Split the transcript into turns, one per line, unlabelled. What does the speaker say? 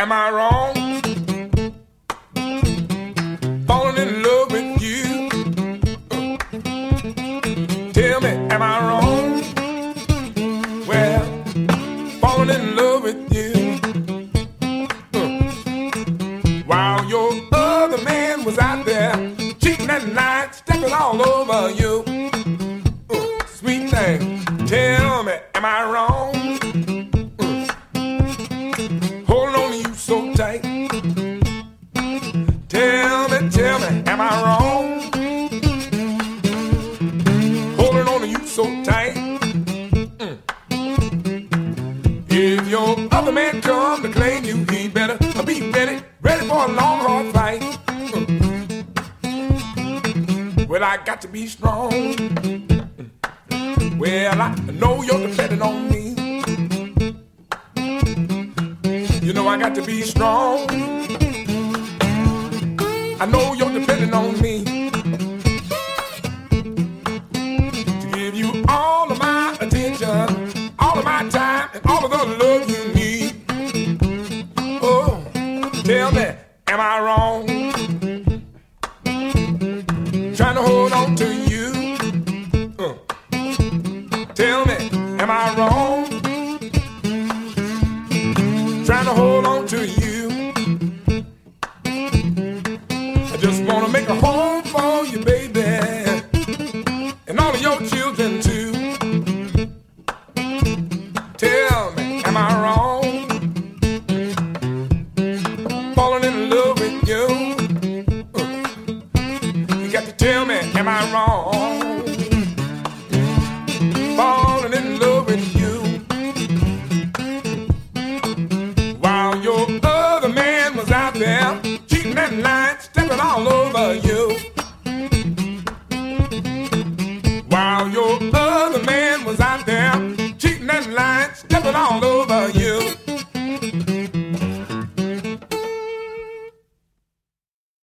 am I wrong? Falling in love with you. Tell me, am I wrong? Well, falling in love with you. While your other man was out there cheating at night, stepping all over you. Sweet thing, tell me, am I wrong? Holding on to you so tight. Tell me, am I wrong? Holding on to you so tight. If your other man come to claim you, he better be ready for a long, hard fight. Well, I got to be strong. Well, I know you're depending on me. You know I got to be strong. I know you're depending on me to give you all of my attention, all of my time, and all of the love you need. Oh, tell me, am I wrong? Trying to hold on to you. Tell me, am I wrong? Trying to hold on to you. Just wanna make a home for you, baby, and all of your children too. Tell me, am I wrong? Falling in love with you. You got to tell me, am I wrong? Falling in love with you. While your other man was out there cheating at night, stepping all over you. While your other man was out there cheating and lying, stepping all